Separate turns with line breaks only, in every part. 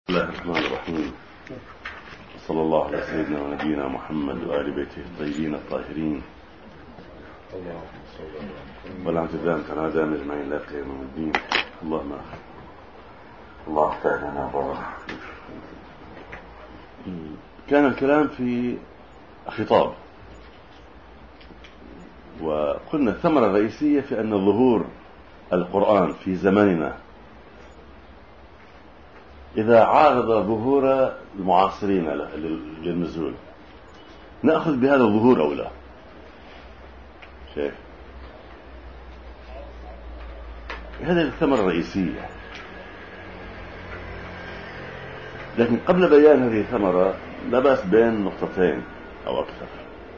بسم الله الرحمن الرحيم. صلى الله على سيدنا ونبينا محمد وآل بيته الطيبين الطاهرين. والعمد الدائم كان أجمعين لا قيام من الدين. اللهم الله افتح لنا بارك. كان الكلام في خطاب، وقلنا الثمرة الرئيسية في أن ظهور القرآن في زماننا إذا عارض ظهور المعاصرين للنزول نأخذ بهذا الظهور أو لا؟ شايف؟ هذه الثمرة الرئيسية. لكن قبل بيان هذه الثمرة لا بأس بين نقطتين أو أكثر.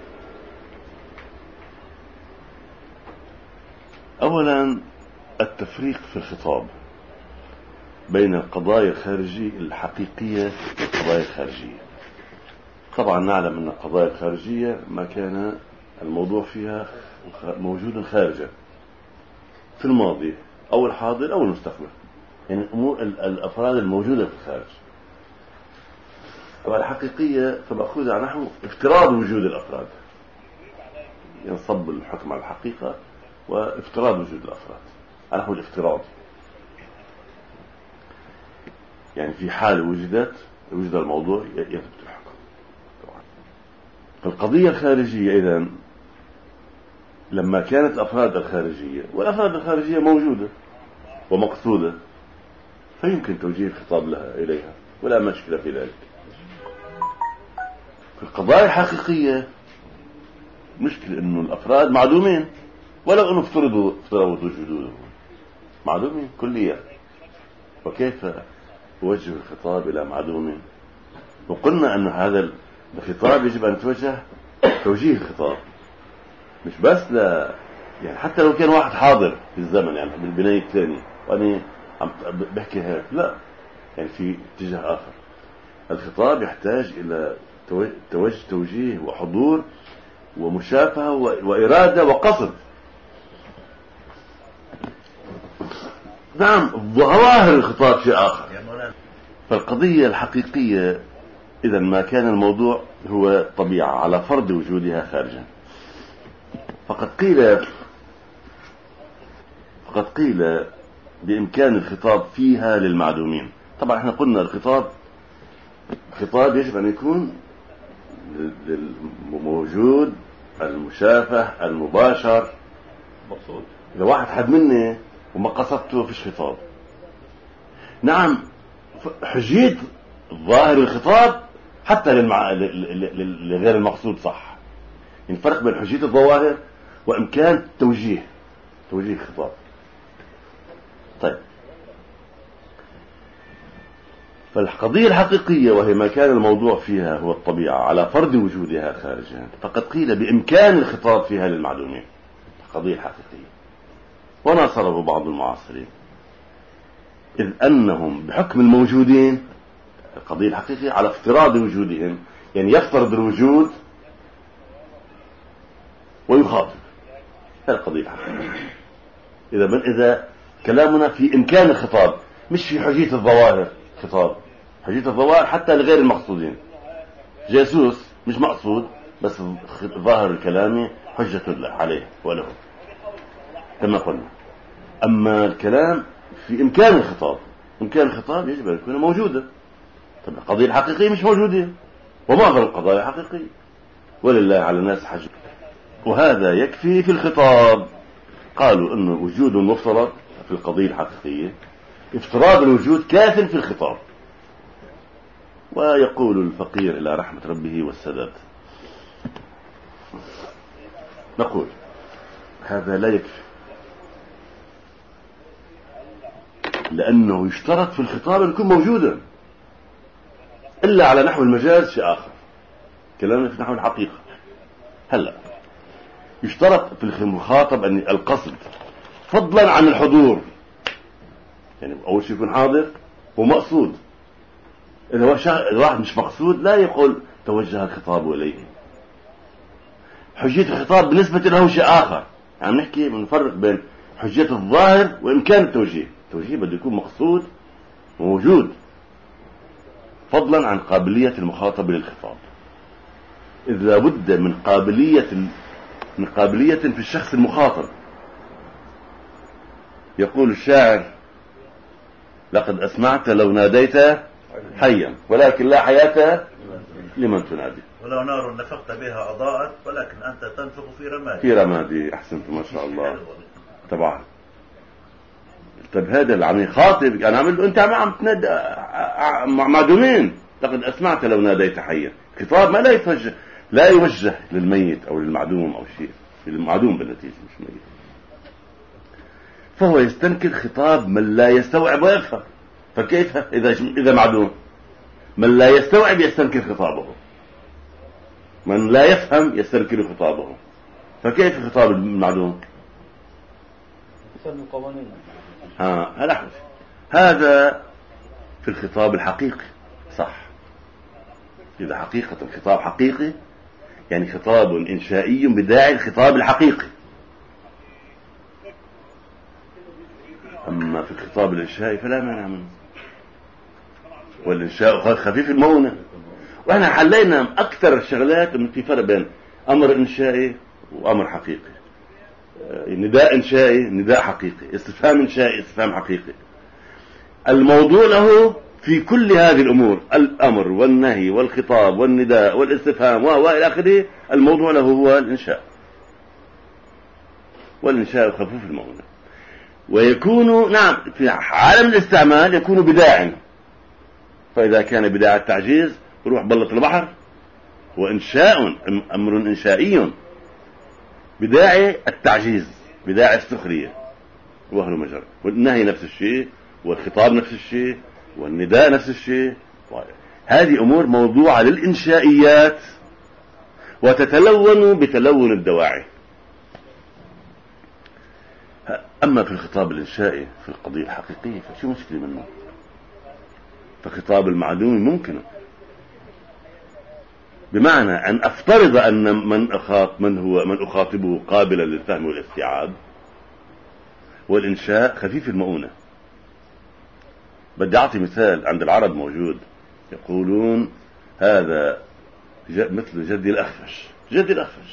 أولا التفريق في الخطاب بين القضايا الخارجية الحقيقية والقضايا الخارجية. طبعا نعلم أن القضايا الخارجية ما كان الموضوع فيها موجودا خارجا في الماضي أو الحاضر أو المستقبل، يعني الأفراد الموجودة في الخارج. والحقيقية فمأخوذة نحو افتراض وجود الأفراد، ينصب الحكم على الحقيقة وافتراض وجود الأفراد على نحو الافتراض، يعني في حال وجد الموضوع يثبت الحكم. فالقضية الخارجية إذن لما كانت الأفراد الخارجية والأفراد الخارجية موجودة ومقصودة فيمكن توجيه الخطاب لها إليها ولا مشكلة في ذلك. في القضايا الحقيقية مشكلة إنه الأفراد معدومين، ولو إنه افترضوا وجودهم معدومين كليا، وكيف توجه الخطاب إلى معدوم؟ وقلنا أن هذا الخطاب يجب أن توجه توجيه الخطاب مش بس يعني حتى لو كان واحد حاضر في الزمن، يعني بالبناية الثانية وأنا عم بحكي هيك، لا، يعني في اتجاه آخر. الخطاب يحتاج إلى توجيه وحضور ومشافهة وإرادة وقصد. نعم، ظواهر الخطاب شيء آخر. فالقضية الحقيقية إذا ما كان الموضوع هو الطبيعة على فرض وجودها خارجا، فقد قيل بإمكان الخطاب فيها للمعدومين. طبعا احنا قلنا الخطاب يجب أن يكون موجود، المشافه المباشر مقصود. إذا واحد حد مني وما قصدته فيش خطاب. نعم، حجية ظاهر الخطاب حتى لغير المقصود صح. الفرق بين حجية الظواهر وإمكان توجيه الخطاب. طيب، فالقضية الحقيقية وهي ما كان الموضوع فيها هو الطبيعة على فرض وجودها خارجا، فقد قيل بإمكان الخطاب فيها للمعدومين. القضية الحقيقية وناصره بعض المعاصرين إذ أنهم بحكم الموجودين، القضية الحقيقية على افتراض وجودهم، يعني يفترض الوجود ويخاطب. هذه القضية الحقيقية. إذا كلامنا في إمكان الخطاب مش في حجية الظواهر. خطاب حجية الظواهر حتى لغير المقصودين، جاسوس مش مقصود بس ظاهر الكلام حجة عليه وله كما قلنا. أما الكلام في إمكان الخطاب يجب أن يكون موجودة. طب القضية الحقيقية مش موجودة، ومعظم القضايا حقيقية، ولله على الناس حج، وهذا يكفي في الخطاب. قالوا أنه وجود مفترض في القضية الحقيقية، افتراض الوجود كاف في الخطاب. ويقول الفقير إلى رحمة ربه والسداد، نقول هذا لا يكفي، لأنه يشترط في الخطاب أن يكون موجودا، إلا على نحو المجاز شيء آخر. كلامنا في نحو الحقيقة. هلأ يشترط في المخاطب أن القصد فضلا عن الحضور، يعني أول شيء يكون حاضر ومقصود. إذا الواحد مش مقصود لا يقول توجه الخطاب إليه. حجية الخطاب بالنسبة له شيء آخر، يعني نحكي بنفرق بين حجية الظاهر وإمكان التوجيه. التوجيه بده يكون مقصود موجود. فضلا عن قابلية المخاطب للخطاب. إذ لابد من قابلية في الشخص المخاطب. يقول الشاعر: لقد أسمعت لو ناديت حيا ولكن لا حياة لمن تنادي.
ولو نار نفخت بها أضاءت ولكن أنت تنفخ في رمادي.
في رمادي. أحسنت ما شاء الله. طبعا. طب هذا اللي عم يخاطب، أنا عم له أنت عم تنادي معدومين. لقد أسمعت لو ناديت حيا. خطاب ما لا يوجه للميت أو للمعدوم أو شيء، للمعدوم بالنتيجة مش ميت. فهو يستنكر خطاب من لا يستوعب ويفهم. فكيف إذا معدوم؟ من لا يستوعب يستنكر خطابه، من لا يفهم يستنكر خطابه، فكيف خطاب المعدوم؟ هذا في الخطاب الحقيقي صح. إذا حقيقة الخطاب حقيقي يعني خطاب إنشائي بداعي الخطاب الحقيقي. أما في الخطاب الإنشائي فلا مانع منه، والإنشاء خفيف المونة. وإحنا حلينا أكثر الشغلات إنه في فرق بين أمر إنشائي وأمر حقيقي، نداء إنشائي نداء حقيقي، استفهام إنشائي استفهام حقيقي. الموضوع له في كل هذه الأمور، الأمر والنهي والخطاب والنداء والاستفهام وإلى آخره، الموضوع له هو الإنشاء، والإنشاء خفيف المونة. ويكون نعم في عالم الاستعمال يكون بداع، فإذا كان بداع التعجيز يروح بلط البحر، وإنشاء أمر إنشائي بداعي التعجيز بداعي السخرية وهل مجرى. والنهي نفس الشيء، والخطاب نفس الشيء، والنداء نفس الشيء. هذه أمور موضوعة للإنشائيات وتتلون بتلون الدواعي. أما في الخطاب الإنشائي في القضية الحقيقية فشو مشكلة منه؟ فخطاب المعدوم ممكن، بمعنى أن أفترض أن من أخاطبه قابلا للفهم والاستيعاب، والإنشاء خفيف المؤونة. بدي أعطي مثال عند العرب موجود، يقولون هذا مثل جدي الأخفش. جدي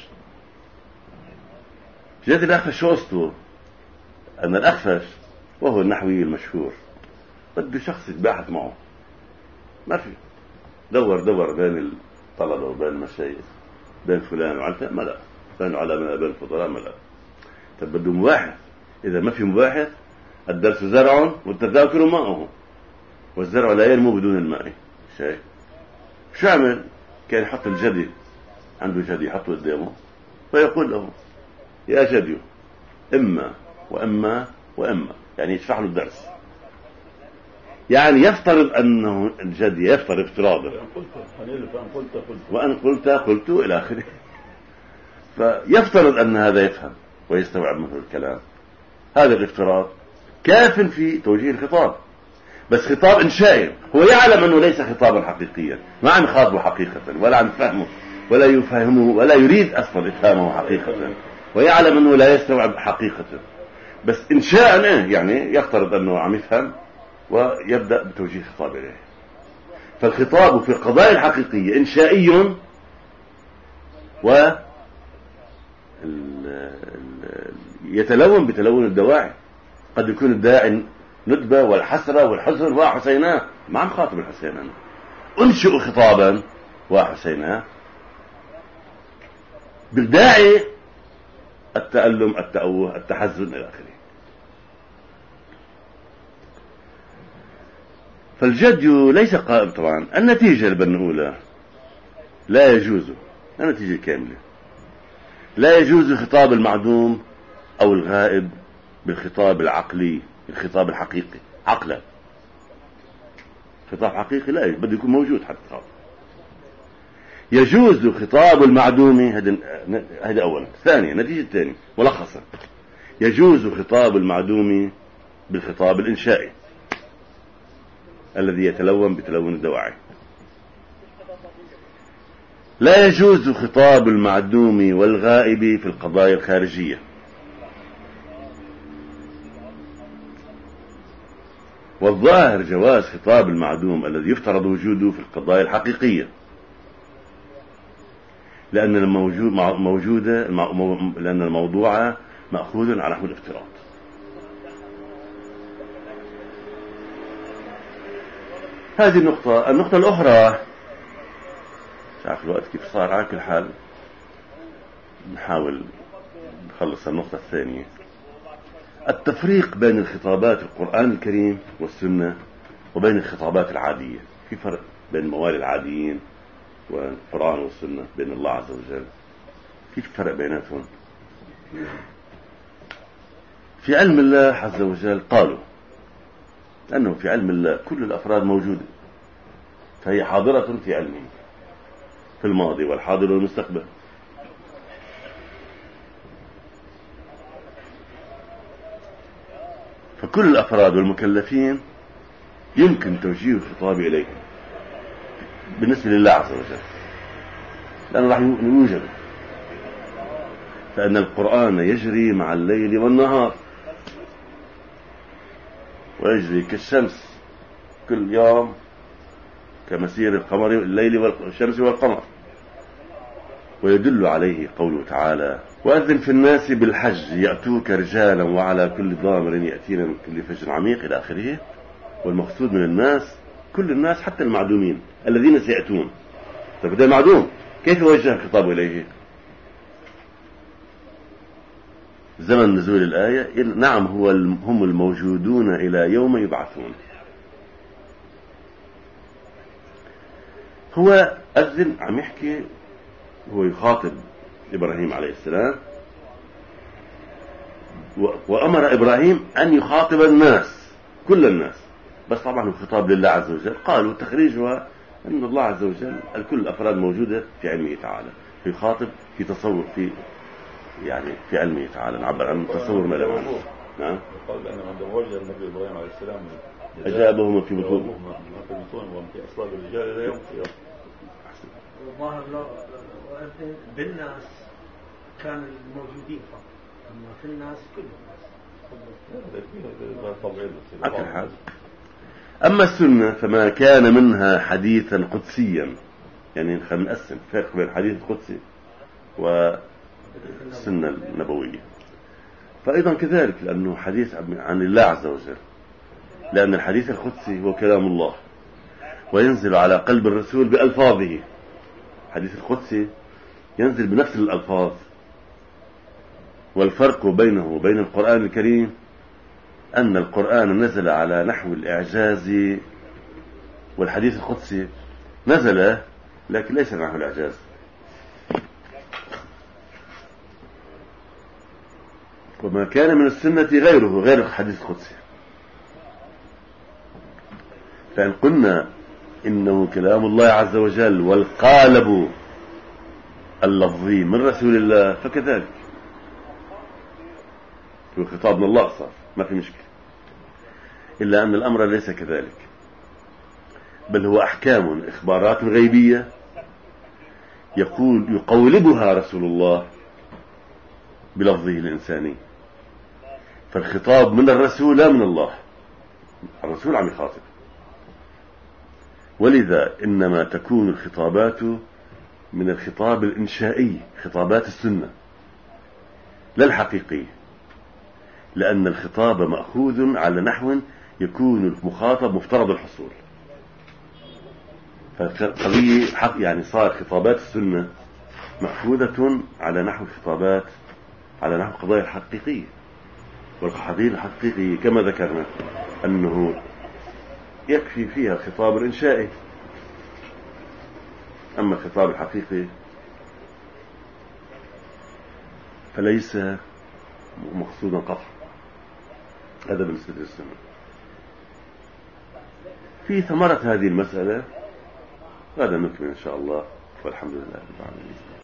الأخفش شو قصته؟ أن الأخفش وهو النحوي المشهور بده شخص يتباحث معه، ما في دور بين الطلبة وبين المشايخ، بين فلان وعلان ملأ، بين علماء بين الفضلاء ملأ. طب بده مباحث، إذا ما في مباحث الدرس زرع والتذاكر ماءه، والزرع لا ينمو بدون الماء. شايف شو عمل؟ كان يحط الجدي، عنده جدي يحطه قدامه فيقول له يا جدي إما وإما وإما، يعني يشرح له الدرس. يعني يفترض أنه الجدي يفترض افتراضا، وأن قلت إلى آخره، فيفترض أن هذا يفهم ويستوعب منه الكلام. هذا الافتراض كاف في توجيه الخطاب، بس خطاب إنشائي. هو يعلم أنه ليس خطابا حقيقيا، ما عم يخاطبه حقيقة ولا عم يفهمه ولا يفهمه ولا يريد أصلا إفهامه حقيقة، ويعلم أنه لا يستوعب حقيقة، بس إنشاء يعني يفترض أنه عم يفهم ويبدأ بتوجيه خطاب إليه. فالخطاب في القضايا الحقيقية إنشائي يتلون بتلون الدواعي. قد يكون الداعي ندبة والحسرة والحزن وحسيناه، ما عم خاطب الحسين، أنا أنشئ خطابا وحسيناه بالداعي التألم التأوه التحزن إلى آخره. فالجدي ليس قائم. طبعا النتيجة اللي بنقولها لا يجوز، النتيجة كاملة لا يجوز خطاب المعدوم أو الغائب بالخطاب العقلي، الخطاب الحقيقي عقلا. خطاب حقيقي لا بده يكون موجود حتى خطاب. يجوز خطاب المعدوم، هذا أولا. ثانيا نتيجة الثانية ملخصا، يجوز خطاب المعدوم بالخطاب الإنشائي الذي يتلون بتلون الدواعي. لا يجوز خطاب المعدوم والغائب في القضايا الخارجية. والظاهر جواز خطاب المعدوم الذي يفترض وجوده في القضايا الحقيقية، لأن الموضوع مأخوذ على نحو الافتراض. هذه النقطة الأخرى، مش عارف الوقت كيف صار، على كل حال نحاول نخلص النقطة الثانية. التفريق بين الخطابات القرآن الكريم والسنة وبين الخطابات العادية. في فرق بين الموالي العاديين والقرآن والسنة، بين الله عز وجل، كيف فرق بيناتهم؟ في علم الله عز وجل قالوا أنه في علم الله كل الأفراد موجودة، فهي حاضرة في علمه، في الماضي والحاضر والمستقبل. فكل الأفراد والمكلفين يمكن توجيه الخطاب إليهم بالنسبة لله عز وجل، لأنه راح يوجد، فإن القرآن يجري مع الليل والنهار، ويجري كالشمس كل يوم كمسير القمر الليل والشمس والقمر. ويدل عليه قوله تعالى: وأذن في الناس بالحج يأتوك رجالا وعلى كل ضامر يأتين من كل فج عميق إلى آخره. والمقصود من الناس كل الناس، حتى المعدومين الذين سيأتون. فبدأ معدوم كيف يوجه الخطاب إليه؟ زمن نزول الآية نعم هم الموجودون إلى يوم يبعثون. هو أذن عم يحكي، هو يخاطب إبراهيم عليه السلام، وأمر إبراهيم أن يخاطب الناس كل الناس، بس طبعا الخطاب لله عز وجل. قالوا تخريجها أن الله عز وجل الكل الأفراد موجودة في علمه تعالى، يخاطب في تصور في علمه تعالى، نعبر عن تصور ما له. نعم.
قال أن عندما وجه النبي إبراهيم عليه السلام
أجابهم في بطون
وهم في أصلاب الرجال إلى يوم القيامة.
الظاهر بالناس كان الموجودين فقط، أما في الناس كل الناس.
أما السنة فما كان منها حديثا قدسيا، يعني خلينا نقسم فرق بين الحديث القدسي والسنة النبوية. فأيضا كذلك، لأنه حديث عن الله عز وجل، لأن الحديث القدسي هو كلام الله وينزل على قلب الرسول بألفاظه. الحديث القدسي ينزل بنفس الألفاظ. والفرق بينه وبين القرآن الكريم أن القرآن نزل على نحو الإعجاز، والحديث القدسي نزل لكن ليس على نحو الإعجاز. وما كان من السنة غير الحديث القدسي. فإن قلنا إنه كلام الله عز وجل والقالب اللفظي من رسول الله فكذلك، والخطاب من الله صار، ما في مشكلة. إلا أن الأمر ليس كذلك، بل هو أحكام إخبارات غيبية يقولبها رسول الله بلفظه الإنساني. فالخطاب من الرسول لا من الله، الرسول عم يخاطب. ولذا إنما تكون الخطابات من الخطاب الإنشائي، خطابات السنة، لا الحقيقي، لأن الخطاب مأخوذ على نحو يكون المخاطب مفترض الحصول. فالقضية يعني صار خطابات السنة مأخوذة على نحو الخطابات، على نحو القضايا الحقيقية. والقضايا الحقيقية كما ذكرنا أنه يكفي فيها الخطاب الإنشائي، أما الخطاب الحقيقي فليس مقصودا قطعا. هذا بالنسبة للسنة. في ثمرة هذه المسألة غدا نكمل إن شاء الله، والحمد لله رب العالمين.